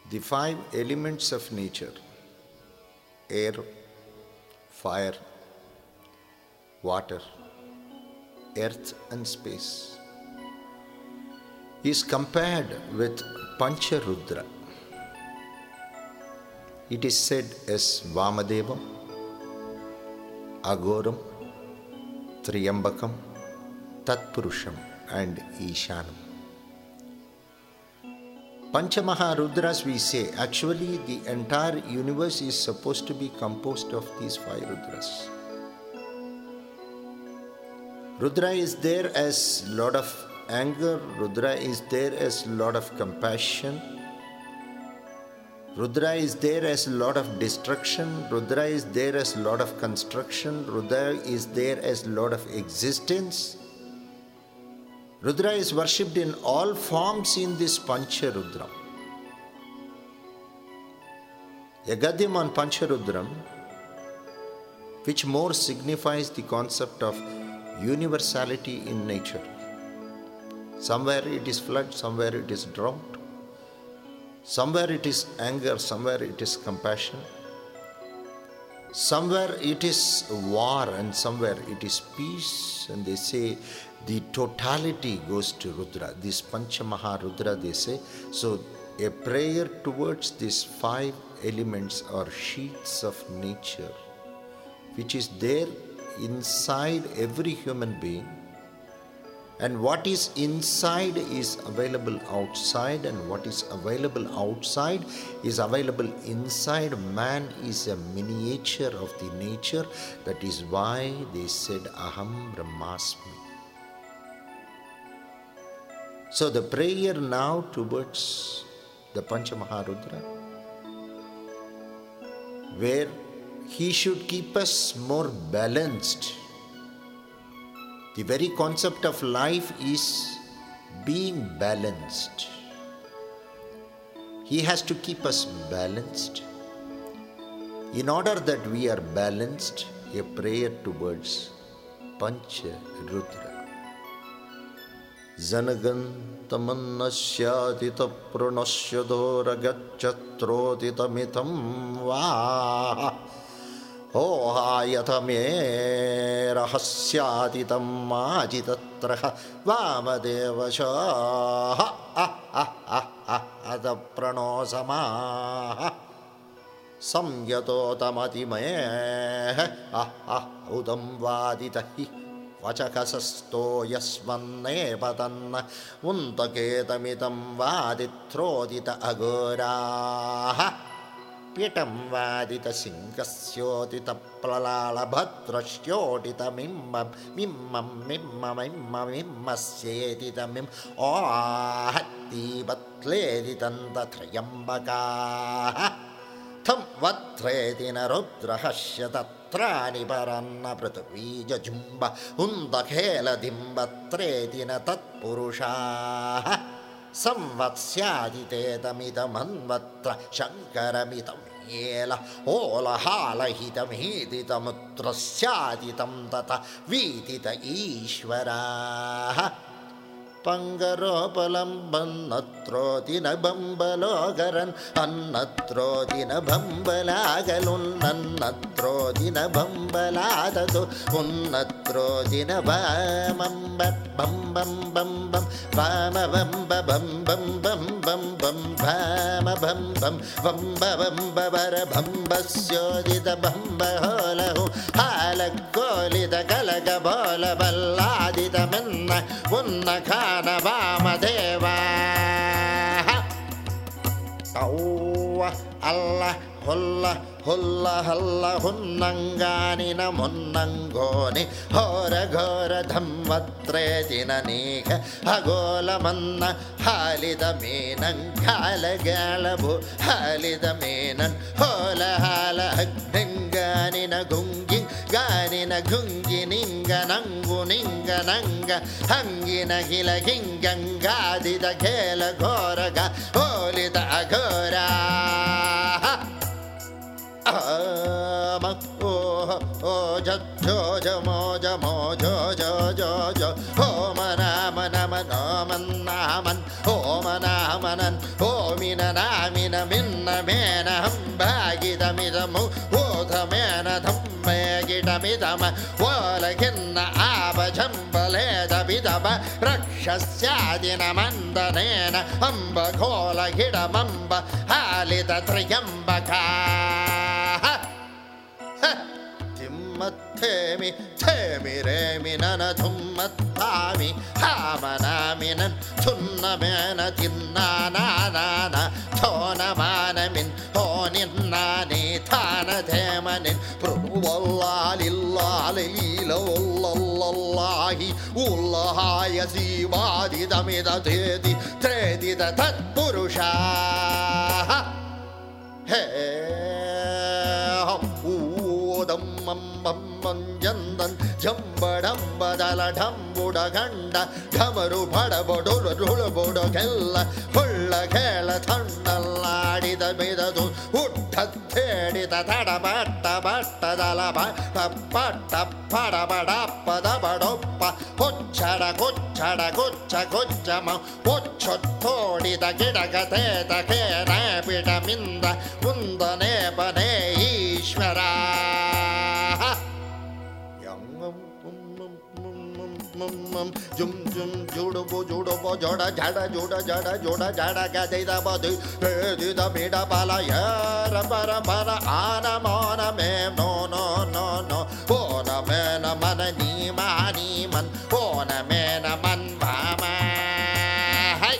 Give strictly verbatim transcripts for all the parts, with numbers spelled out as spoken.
The five elements of nature: air, fire, water, earth and space, is compared with Pancharudra. It is said as Vamadevam, Aghoram, Triyambakam, Tatpurusham and Ishanam. Panchamaharudras, we say, actually the entire universe is supposed to be composed of these five Rudras. Rudra is there as Lord of anger, Rudra is there as Lord of compassion, Rudra is there as Lord of destruction, Rudra is there as Lord of construction, Rudra is there as Lord of existence. Rudra is worshipped in all forms in this Pancharudram. A Gadyam on Pancharudram, which more signifies the concept of universality in nature. Somewhere it is flood, somewhere it is drought, somewhere it is anger, somewhere it is compassion, somewhere it is war and somewhere it is peace. And they say the totality goes to Rudra. This Panchamaharudra, they say. So a prayer towards these five elements or sheets of nature, which is there inside every human being, and what is inside is available outside, and what is available outside is available inside. Man is a miniature of the nature. That is why they said Aham Brahmasmi. So the prayer now towards the Panchamaharudra, where he should keep us more balanced. The very concept of life is being balanced. He has to keep us balanced. In order that we are balanced, a prayer towards Pancharudra. Zanagantamannashyadita pranashyadoragachatroditamitam va Ohayatame rahasyaditam ajitatraha Vamadevasha adapranosama Samyato tamatime udam vaditahi Vachakasasto yasvanne patanna Untaketamitam vaditrodita agora Pietam vadita sinkasyotita pralala bhadrashyotita mimmam mimmam mimmam mimmam mimmasyetita mim ohatti vatleditanta trayambaka tham vatredina rudrahasya tatrani paranna prithvija jumba undakhela dimbatredina tatpurusha Samvatsyaditedamidamannvatra shankaramitam yela olahalahidam hiditamutrasyaditam tata vidita ishvara Pangaropalam bannatrodina bambalogaran annatrodina bambalagalun annatrodina bambaladadu unnatrodina bamamba bam bam bam bam bama bamba bam bam bam bam bam bama bam bam bamba bamba bara bambasyodita bamba holahu halagolita kalaga bola balladita menna unna Kana Vamadeva Awa Allah Hulla Hulla Hulla Hunnangani Namunnangoni Hora Gora Dhammatredina Nika Agola Manna Halida Minan Kala Galabu Halida Minan Hola Hala Agningani Nagungi Gani Nagungi Ninga Nangu Ninga Nanga Hangina Hila Hingangadi da Kela Goraga Holida Agora Ama oh oh jo jo jo mo jo mo jo jo jo jo oh mana mana mana mana man oh mana manan oh mina na mina min ಓಲಗಿನ್ನ ಆಭಜಂಬಲೇದ ವಿಧವ ರಕ್ಷಸ್ಯಾದಿನ ಮಂದನೇನ ಅಂಬ ಘೋಲ ಗಿಡಮಂಬ ಹಾಲಿದ ತ್ರಿಯಂಬಕ ತಿಮ್ಮತ್ತೇಮಿ ಥೇಮಿ ರೇಮಿ ನನ ಥುಮ್ಮತ್ತಾಮಿ ಹಾಮನಾಮಿನನ್ ಥುನ್ನಮೇನ ತಿನ್ನಾನಾನ ಥೋನಮಾನಮಿನ್ ಹೋನಿನ್ನಾನಿ ಥಾನ ಧೇಮನಿನ್ ಪ್ರಭುವಲ್ಲಾಲಿಲ್ಲಾಲೀಲವಲ್ಲಲ್ಲಾಹಿ ಉಲ್ಲಹಾಯ ಸೀವಾದಿದಮಿದ ತೇದಿ ತ್ರೇದಿದ ತತ್ಪುರುಷ ಹೇ ಮಂಜಂದನ್ ಜಂಬಡಂಬದಲ ಢಂಬುಡ ಗಂಡ ಢಮರು ಬಡಬಡುಳುಬುಡಗೆಲ್ಲ ಹೊಳ್ಳ ಕೇಳ ತಣ್ಣಲ್ಲಾಡಿದ ಮಿದದು ಹುಟ್ಟೇಡಿದ ತಡ but ಬಟ್ಟದಲ ಪಟ್ಟ ಪಡ ಬಡಪ್ಪದ ಬಡೊಪ್ಪ ಕೊಚ್ಚಡ ಕೊಚ್ಚಡ ಕೊಚ್ಚ ಕೊಚ್ಚಮ ಕೊಚ್ಚೊತ್ತೋಡಿದ ಗಿಡಗತೇತ ಕೇನ ಬಿಡಮಿಂದ ಮುಂದನೆ ಬನೇ ಈಶ್ವರ ಜುಮ್ ಜುಮ್ ಜುಡುಬು ಜುಡುಬು ಜೋಡ ಜಡ ಜೋಡ ಜಡ ಜೋಡ ಜಡ ಗದೈದ ಬದು ಬೇದಿದ ಬಿಡ ಬಲ ಯಾರ ಬರ ಬರ ಆನ ಮೋನ ಮೇ ನೋ ನೋ ನೋ ನೋ ಓನ ಮೇನ ಮನ ನೀ ಮಾನಿ ಮನ್ ಓನ ಮೇನ ಮನ್ ಮಾಮ ಹೈ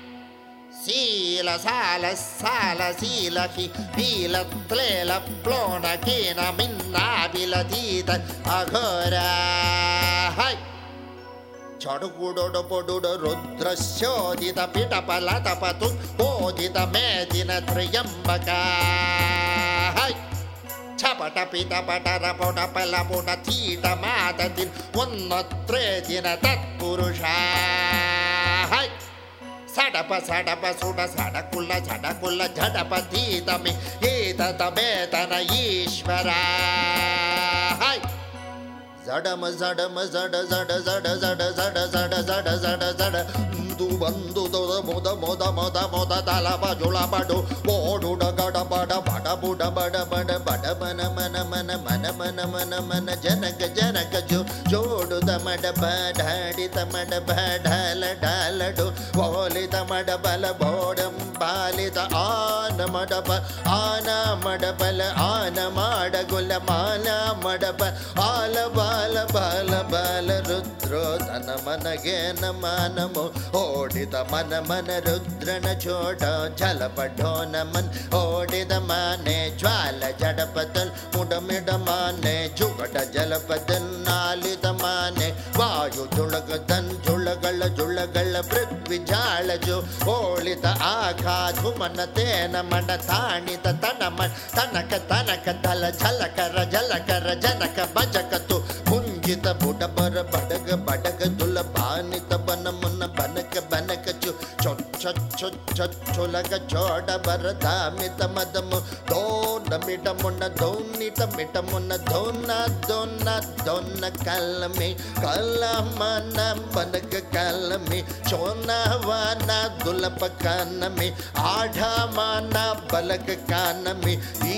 ಶೀಲ ಸಾಲ ಸಾಲ ಶೀಲಕಿ ಬೀಲ ತ್ಲೇಲ ಪ್ಲೋಣ ಕೀನ ಮಿನ್ನ ಬಿಲತೀತ ಅಘೋರ ಹೈ ಚಡುಗುಡೊಡ ಪೊಡುಡ ರುದ್ರಶೋದಿತ ಪಿಟಪಲ ತಪತು ಓದಿತ ಮೇದಿನ ತ್ರಿಯಂಬಕ ಹೈ ಚಪಟ ಪಿಟ ಪಟರ ಪೊಟ ಪಲ ಪುಟ ತೀಟ ಮಾತದಿನ್ ಒನ್ನೊತ್ರೇದಿನ ತತ್ಪುರುಷ ಹೈ ಸಡಪ ಸಡಪ ಸುಡ ಸಡಕುಲ್ಲ ಸಡಕುಲ್ಲ ಜಡಪ ತೀತಮಿ ಏತದ ಬೇತನ ಈಶ್ವರ ಹೈ ಜಡಮ ಜಡಮ ಜಡ ಜಡ ಜಡ ಜಡ ಜಡ ಜಡ ಜಡ ಜಡ ಜಡ ದು ಬಂದು ದೊದ ಮೊದ ಮೊದ ಮೊದ ಮೊದ ತಲ ಬಜುಳ ಬಡು ಓಡುಡ ಗಡ ಬಡ ಬಡ ಬುಡ ಬಡ ಬಡ ಬಡ ಮನ ಮನ ಮನ ಮನ ಮನ ಮನ ಮನ ಜನಕ ಜನಕ ಜೋ ಜೋಡುದ ಮಡ ಬಡಿತ ಮಡ ಬಡಲ ಡಾಲಡು ಓಲಿದ ಮಡ ಬಲ ಬೋಡಂ ಬಾಲಿದ ಆನ ಮಡಬ ಆನ ಮಡಬಲ ಆನ ಮಾಡಗುಲ ಮಾಲ ಮಡಬ ಆಲ ಬಾಲ ಬಾಲ ಬಾಲ ರುದ್ರೋ ತನ ಮನಗೆ ನಮನಮೋ ಓಡಿದ ಮನ ಮನ ರುದ್ರನ ಚೋಟ ಜಲಪಡೋ ನಮನ್ ಓಡಿದ ಮಾನೆ ಜ್ವಾಲ ಜಡಪದಲ್ ಮುಡಮಿಡ ಮಾನೆ ಜುಗಡ ಜಲಪದಲ್ ನಾಲಿದ ಮಾನೆ ವಾಯು ಜುಳಗದನ್ ಜುಳಗಳ ಜುಳಗಳ ಪೃಥ್ವಿ ಜಾಳಜು ಓಳಿದ ಆಘಾಧು ಮನ ತೇನ ಮನ ತಾಣಿದ ತನ ಮನ ತನಕ ತನಕ ತಲ ಝಲಕರ ಜಲಕರ ಜನಕ ಭಜಕತು ಮುಂಜಿತ ಬುಡಬರ ಬಡಗ ಬಡಗ ದುಲ ಬಾನಿತ ಬನ ಮುನ್ನ ಬನಕ ಬನಕ ಚು ಚೊಚ್ಚ ಚೊಚ್ಚ ಚೊಲಗ ಚೋಡ ಬರ ಧಾಮಿತ ಮದಮು ದೋನ ಮಿಟ ಮುನ್ನ ದೋನಿಟ ಮಿಟ ಮುನ್ನ ದೋನ ದೋನ ದೋನ ಕಲಮಿ ಕಲಮನ ಬನಕ ಕಲಮಿ ಚೋನವನ ದುಲಪ ಕಾನಮಿ ಆಢಮಾನ ಬಲಕ ಕಾನಮಿ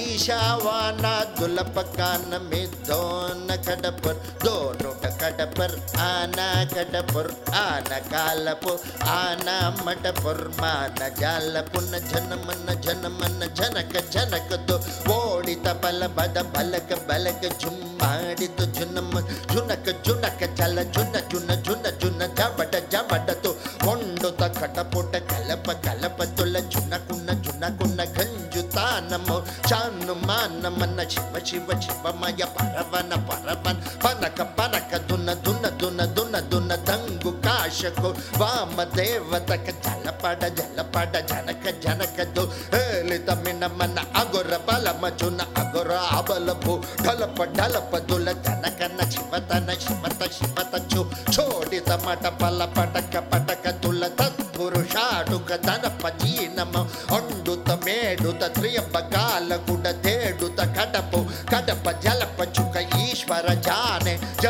ಈಶಾವಾನ ದುಲಪ ಕಾನಮಿ ದೋನ ಕಡಪರ್ ದೋನುಟ ಕಡಪರ್ ಆನ ಕಡಪರ್ ಆನ ಕಾಲಪು ಆನ ಮಟಪುರ್ ಮಾನ ಜಾಲ ಪುನ ಜನಮನ ಜನಮನ ಜನಕ ಜನಕದು ಓಡಿತ ಬಲ ಬದ ಬಲಕ ಬಲಕ ಜುಮ್ಮಾಡಿತು ಜುನಮ ಜುನಕ ಜುನಕ ಚಲ ಜುನ ಜುನ ಜುನ ಜುನ ಜಬಡ ಜಬಡತು ಒಂಡುತ ಕಟಪುಟ ಕಲಪ ಕಲಪ ತುಲ ಜುನ ಕುನ್ನ ಜುನ ಕುನ್ನ ಗಂಜುತಾನಮೋ ಚಾನು ಮಾನ ಮನ ಶಿವ ಶಿವ ಶಿವಮಯ ಪರವನ ಪರವನ್ ಪನಕ ಪನಕ ದುನ ದುನ ದುನ ದುನ ದುನ ದಂಗು ಕಾಶಕು ವಾಮ ದೇವತಕ ಜಲಪಡ ಜಲಪಡ ಜನಕ ಜನಕದ್ದು ಹೇಳಿತ ಮಿನ ಮನ ಅಗೊರ ಬಲ ಮಜುನ ಅಗೊರ ಅಬಲಪು ಢಲಪ ಢಲಪ ದುಲ ಜನಕನ ಶಿವತನ ಶಿವತ ಶಿವತ ಚು ಚೋಡಿತ ಮಟ ಬಲ ಪಟಕ ಪಟಕ ತುಲ ತತ್ಪುರುಷಾಡುಕ ದನಪ ಜೀನಮ ಒಂಡುತ ಮೇಡುತ ತ್ರಿಯಂಬ ಕಾಲ ಗುಡ ತೇಡುತ ಕಡಪು ಕಡಪ ಜಲಪ ಚುಕ ಈಶ್ವರ ಜಾನೆ ಜನಮ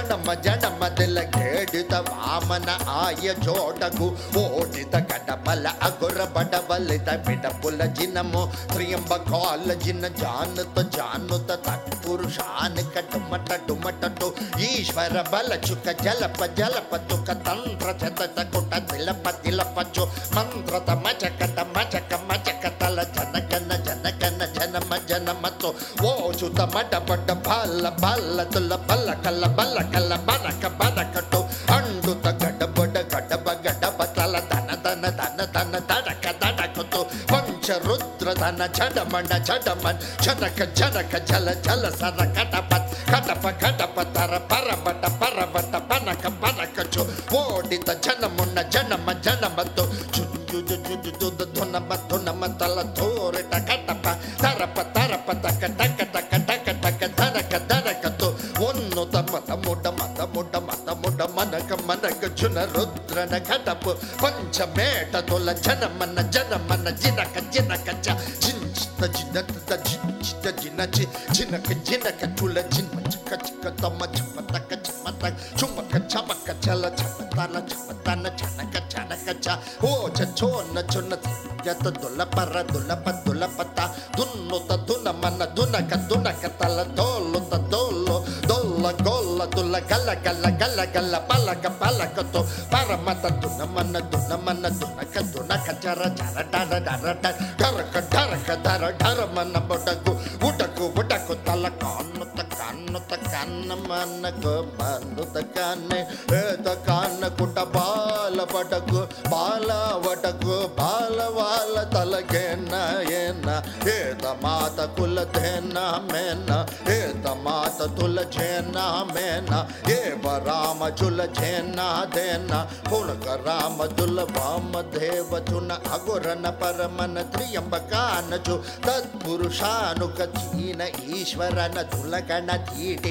జడమదిల గేడిత వామన ఆయ జోడగు ఓడిత గడబల అగుర బడబలిత బిడపుల జినము త్రియంబకాల జిన జానుత జానుత తత్పురుషాన్ కటుమట డుమటటు ఈశ్వర బల చుక జలప జలప తుక తంత్ర చత కుట తిలప తిలపచు మంత్రత మచకట మచక మచక తల జనకన జనకన జనమ జనమతో ఓ చుత మడ బడ్డ బల్ల బల్ల తుల బల్ల కల్ల బల్ల కల్ల బనక బనకటు అండుత గడబడ గడబ గడబ తల ధన ధన ధన ధన దడక దడకతో పంచరుద్ర ధన జడమణ జడమన్ జనక జనక జల జల సర కటపత్ కటప కటప తర పరబట పరబట బనక బనకచు ఓడిత జనమున్న జనమ జనమతో జుజు జుజు జుజు ధునమ ధునమ తల ధోరిట కటప తరప తరప తక టక టక టక టక ధనక ధనకతో ఉన్నత మత ముడ మత ముడ మత ముడ మనక మనక జున రుద్రన కటపు పంచమేట తొల జనమన్న జనమన్న జినక జినక చ జించిత జినత జించిత జినచి జినక జినక తుల జిన్మ చిక చిక తమ చమ తక చమ తక చుమక చమక చల చమతన చమతన చనక చనక చ ఓ చోన చున్న యత దుల పర దుల ప దుల పత దున్నుత దున మన దునక దునక తల దోలుత దోలు దొల్ల గొల్ల దుల గల్ల గల్ల గల్ల గల్ల పలక పలకతో పరమత దున మన దున మన దునక దునక చర చర డర డర డరక డరక ధర ఢర మన బొడకు ఉడకు ఉడకు తల కాన్నుత కాన్నుత కన్న మనకు మన్నుత కన్నే ఏత కాన్న కుట బాల పటకు బాల వటకు బాల వాల తలగేన ఏన ఏత మాత కుల ధేన మేన ఏత మాత తుల జేన మేన ఏ రామ జుల జేన దేన పునక రామ దుల వామ దేవ చున అగురన పరమన త్రియంబకానజు తత్పురుషానుక చీన ఈశ్వరన తులగణ ధీటి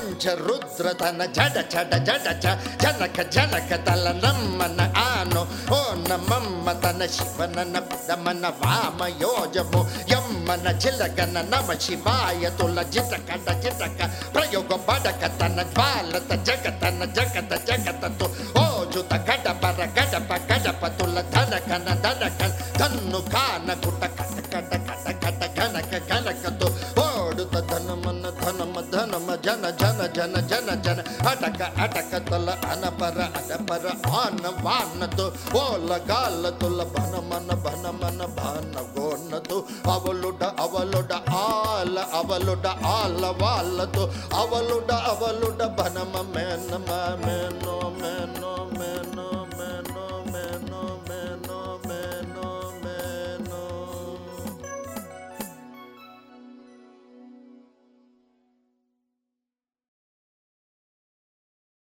పంచరుద్రతన జడ జడ జడ జ జనక జనక తల నమ్మన ఆను ఓ నమమ్మ తన శివనన దమన వామ యోజము యమ్మన చిలగన నమ శివాయ తుల జితకట జితక ప్రయోగ బడక తన జ్వాలత జగతన జగత జగతతో ఓ జుత గడపర గడప గడప తుల ధనకన ధనకన్ ధన్ను కాన కుట కట కట కట కట గనక గనకతో ఓడుత ధనమన ధనమ ధనమ జన జన జన జన జన అటక అటక తల అనపర అడపర ఆన వానతో ఓల గాల తుల భనమన భనమన భాన గోన్నతో అవలుడ అవలుడ ఆల అవలుడ ఆల వాళ్ళతో అవలుడ అవలుడ భనమ మేనమ మేనో మేనో మేనో